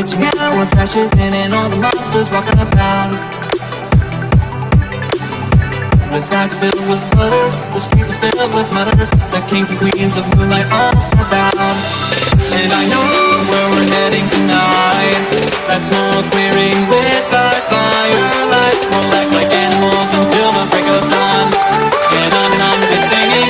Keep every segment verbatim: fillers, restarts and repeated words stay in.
stretching out, where pressure's in and all the monsters walking about. The skies are filled with colors, the streets are filled with mothers, the kings and queens of moonlight all step out. And I know where we're heading tonight, that smoke clearing lit by firelight. We'll act like animals until the break of dawn. Get on and on with singing.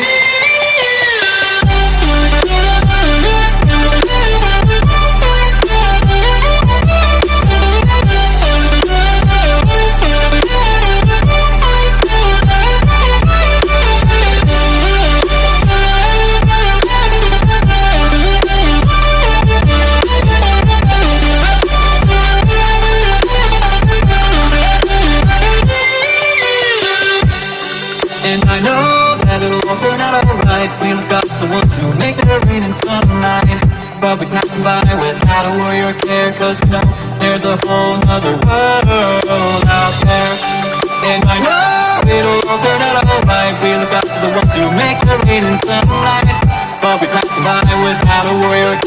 And I know that it'll all turn out alright. We look God's the ones who make their rain and sunlight. But we pass them by without a worry or care, cause we know there's a whole nother world out there. And I know it'll all turn out alright. We look up to the ones who make their rain and sunlight. But we pass them by without a worry or